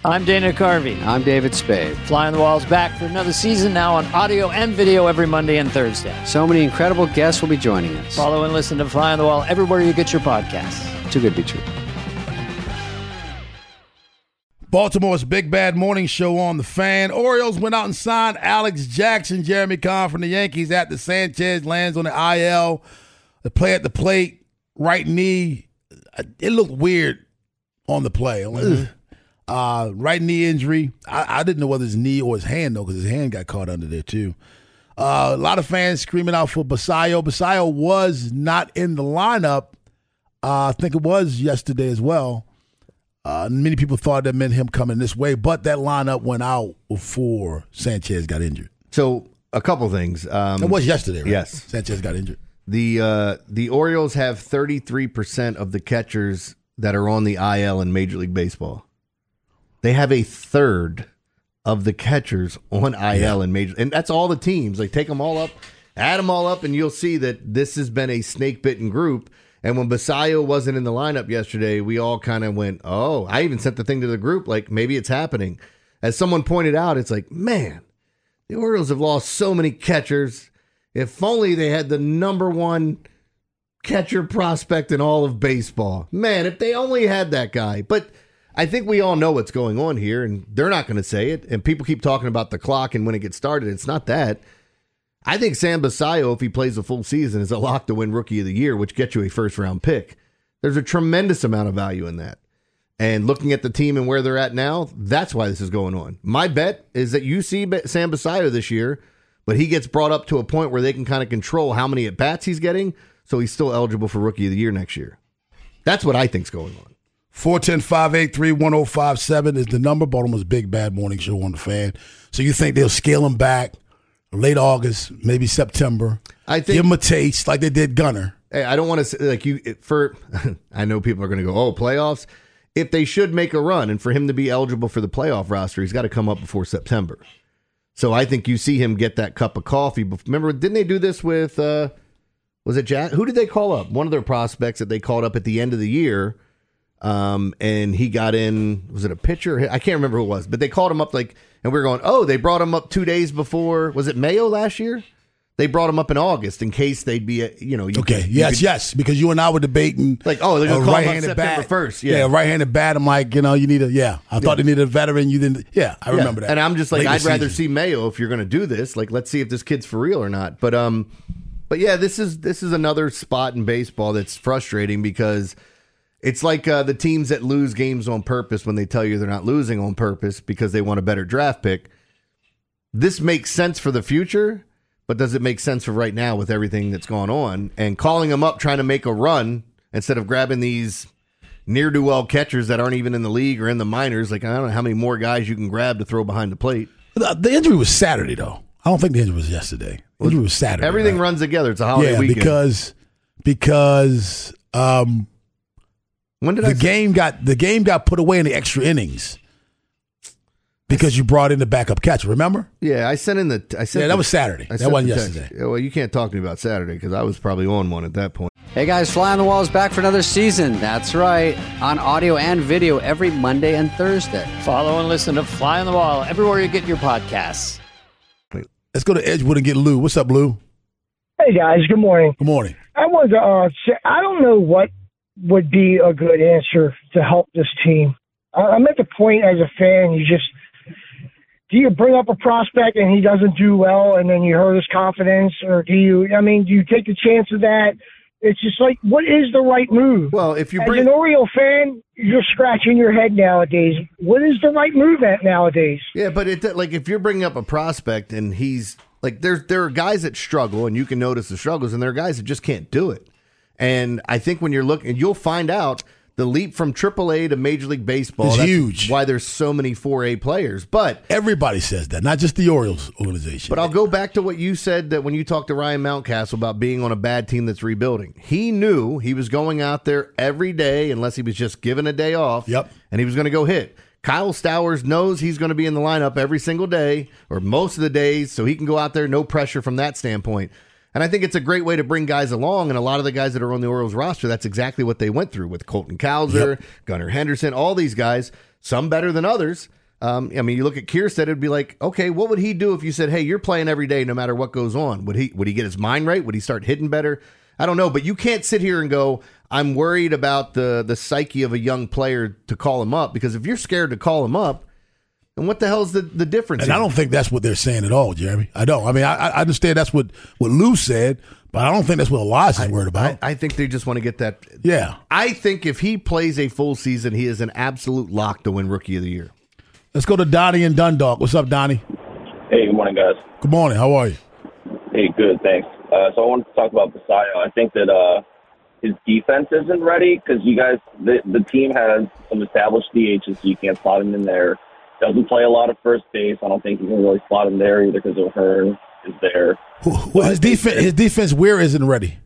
I'm Dana Carvey. I'm David Spade. Fly on the Wall's back for another season, now on audio and video every Monday and Thursday. So many incredible guests will be joining us. Follow and listen to Fly on the Wall everywhere you get your podcasts. Too good to be true. Baltimore's Big Bad Morning Show on The Fan. Orioles went out and signed Alex Jackson. Jeremy Conn from the Yankees after Sanchez lands on the IL. The play at the plate, right knee. It looked weird on the play. Right knee injury. I didn't know whether his knee or his hand, though, because his hand got caught under there, too. A lot of fans screaming out for Basayo. Basayo was not in the lineup. I think it was yesterday as well. Many people thought that meant him coming this way, but that lineup went out before Sanchez got injured. So, a couple things. It was yesterday, right? Yes. Sanchez got injured. The Orioles have 33% of the catchers that are on the IL in Major League Baseball. They have a third of the catchers on IL in Major, and that's all the teams. Like, take them all up, add them all up, and you'll see that this has been a snake-bitten group. And when Basayo wasn't in the lineup yesterday, we all kind of went, oh, I even sent the thing to the group, like, maybe it's happening. As someone pointed out, it's like, man, the Orioles have lost so many catchers. If only they had the number one catcher prospect in all of baseball. Man, if they only had that guy. But I think we all know what's going on here, and they're not going to say it. And people keep talking about the clock and when it gets started. It's not that. I think Sam Basayo, if he plays a full season, is a lock to win Rookie of the Year, which gets you a first-round pick. There's a tremendous amount of value in that. And looking at the team and where they're at now, that's why this is going on. My bet is that you see Sam Basayo this year, but he gets brought up to a point where they can kind of control how many at-bats he's getting, so he's still eligible for Rookie of the Year next year. That's what I think's going on. 410-583-1057 is the number. Baltimore's Big Bad Morning Show on The Fan. So you think they'll scale him back late August, maybe September? I think, give him a taste like they did Gunnar. Hey, I don't want to say, like, I know people are going to go, oh, playoffs. If they should make a run, and for him to be eligible for the playoff roster, he's got to come up before September. So I think you see him get that cup of coffee. Remember, didn't they do this with, was it Jack? Who did they call up? One of their prospects that they called up at the end of the year. And he got in, was it a pitcher? I can't remember who it was, but they called him up and we were going, oh, they brought him up 2 days before. Was it Mayo last year? They brought him up in August in case they'd be, Yes, because you and I were debating. Like, oh, they're going to call him up September 1st. Yeah, right-handed bat. I'm like, you need I thought they needed a veteran. You didn't. Yeah, I remember that. And I'm just like, Late I'd rather season. see Mayo if you're going to do this. Like, let's see if this kid's for real or not. But yeah, this is another spot in baseball that's frustrating because it's like the teams that lose games on purpose when they tell you they're not losing on purpose because they want a better draft pick. This makes sense for the future, but does it make sense for right now with everything that's going on? And calling them up trying to make a run instead of grabbing these ne'er-do-well catchers that aren't even in the league or in the minors. Like, I don't know how many more guys you can grab to throw behind the plate. The injury was Saturday, though. I don't think the injury was yesterday. The injury was Saturday. Everything right? runs together. It's a holiday weekend. because when did the game got put away in the extra innings. Because you brought in the backup catcher, remember? Yeah, I sent that was Saturday. That wasn't yesterday. Yeah, well, you can't talk to me about Saturday because I was probably on one at that point. Hey guys, Fly on the Wall is back for another season. That's right. On audio and video every Monday and Thursday. Follow and listen to Fly on the Wall everywhere you get your podcasts. Let's go to Edgewood and get Lou. What's up, Lou? Hey guys, good morning. Good morning. I wanted to say, I don't know what would be a good answer to help this team. I'm at the point as a fan, do you bring up a prospect and he doesn't do well and then you hurt his confidence? Or do you take the chance of that? It's just like, what is the right move? Well, if you as an Oriole fan, you're scratching your head nowadays. What is the right move nowadays? Yeah, but if you're bringing up a prospect and he's like, there are guys that struggle and you can notice the struggles, and there are guys that just can't do it. And I think when you're looking, you'll find out the leap from AAA to Major League Baseball is huge. Why there's so many 4A players. But everybody says that, not just the Orioles organization. But I'll go back to what you said, that when you talked to Ryan Mountcastle about being on a bad team that's rebuilding. He knew he was going out there every day, unless he was just given a day off. Yep. And he was going to go hit. Kyle Stowers knows he's going to be in the lineup every single day, or most of the days, so he can go out there, no pressure from that standpoint. And I think it's a great way to bring guys along, and a lot of the guys that are on the Orioles roster, that's exactly what they went through with Colton Cowser, Gunnar Henderson, all these guys. some better than others. I mean, you look at Kierstead, it'd be like, okay, what would he do if you said, hey, you're playing every day no matter what goes on? Would he get his mind right? Would he start hitting better? I don't know, but you can't sit here and go, I'm worried about the psyche of a young player to call him up, because if you're scared to call him up, then what the hell's the difference? And I don't think that's what they're saying at all, Jeremy. I don't. I mean, I understand that's what Lou said, but I don't think that's what Elias is worried about. I think they just want to get that. Yeah. I think if he plays a full season, he is an absolute lock to win Rookie of the Year. Let's go to Donnie and Dundalk. What's up, Donnie? Hey, good morning, guys. Good morning. How are you? Hey, good, thanks. So I wanted to talk about Basayo. I think that his defense isn't ready because you guys, the team has some established DHs, so you can't slot him in there. Doesn't play a lot of first base. I don't think you can really slot him there either because O'Hearn is there. Well, his defense where isn't ready?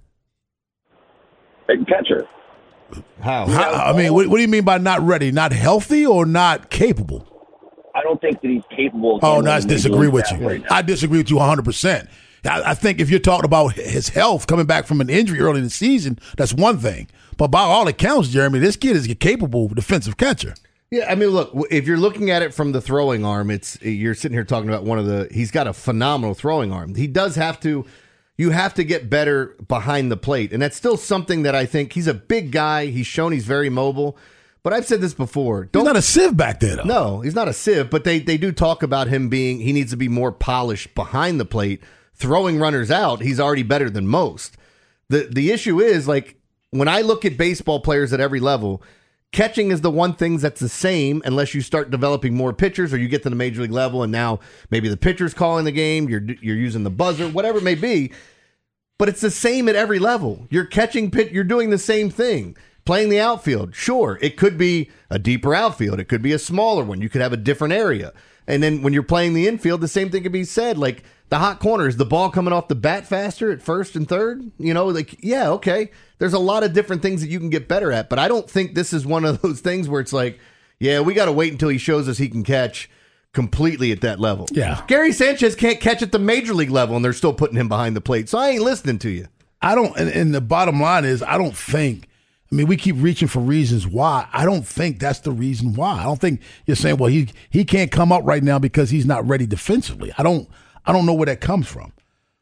Catcher. How? I mean, what do you mean by not ready? Not healthy or not capable? I don't think that he's capable of. Oh, no, I disagree with you. Right now. I disagree with you 100%. I think if you're talking about his health coming back from an injury early in the season, that's one thing. But by all accounts, Jeremy, this kid is a capable defensive catcher. Yeah, I mean, look, if you're looking at it from the throwing arm, you're sitting here talking about he's got a phenomenal throwing arm. He does you have to get better behind the plate. And that's still something that I think he's a big guy. He's shown he's very mobile. But I've said this before. He's not a sieve back there, though. No, he's not a sieve, but they do talk about him he needs to be more polished behind the plate. Throwing runners out, he's already better than most. The issue is, like, when I look at baseball players at every level, catching is the one thing that's the same unless you start developing more pitchers or you get to the major league level and now maybe the pitcher's calling the game, you're using the buzzer, whatever it may be. But it's the same at every level. You're catching you're doing the same thing. Playing the outfield, sure, it could be a deeper outfield. It could be a smaller one. You could have a different area. And then when you're playing the infield, the same thing could be said. Like the hot corner, is the ball coming off the bat faster at first and third? You know, like, yeah, okay. There's a lot of different things that you can get better at. But I don't think this is one of those things where it's like, yeah, we got to wait until he shows us he can catch completely at that level. Yeah. Gary Sanchez can't catch at the major league level, and they're still putting him behind the plate. So I ain't listening to you. I don't, and the bottom line is, I don't think, I mean, we keep reaching for reasons why. I don't think that's the reason why. I don't think you're saying, well, he can't come up right now because he's not ready defensively. I don't know where that comes from.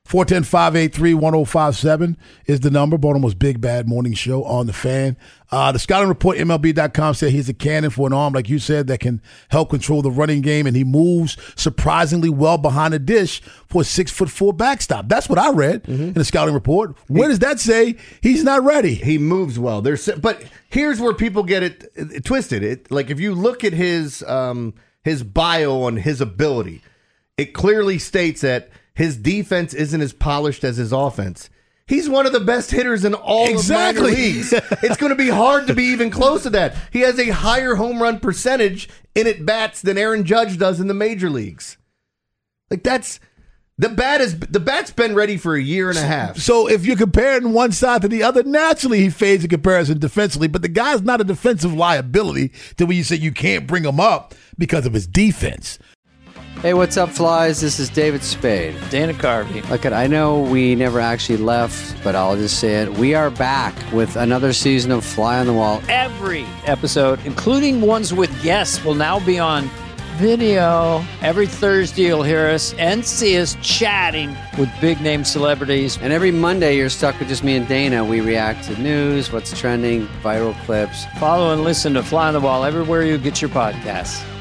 410-583-1057 is the number. Baltimore's Big Bad Morning Show on the Fan. The scouting report, MLB.com, said he's a cannon for an arm, like you said, that can help control the running game, and he moves surprisingly well behind the dish for a 6'4" backstop. That's what I read in the scouting report. Where does that say he's not ready? He moves well. But here's where people get it twisted. Like if you look at his bio on his ability, it clearly states that his defense isn't as polished as his offense. He's one of the best hitters in all of minor leagues. It's going to be hard to be even close to that. He has a higher home run percentage in at-bats than Aaron Judge does in the major leagues. Like the bat's been ready for a year and a half. So if you're comparing one side to the other, naturally he fades in comparison defensively, but the guy's not a defensive liability to where you say you can't bring him up because of his defense. Hey, what's up, Flies? This is David Spade. Dana Carvey. Look, I know we never actually left, but I'll just say it. We are back with another season of Fly on the Wall. Every episode, including ones with guests, will now be on video. Every Thursday, you'll hear us and see us chatting with big-name celebrities. And every Monday, you're stuck with just me and Dana. We react to news, what's trending, viral clips. Follow and listen to Fly on the Wall everywhere you get your podcasts.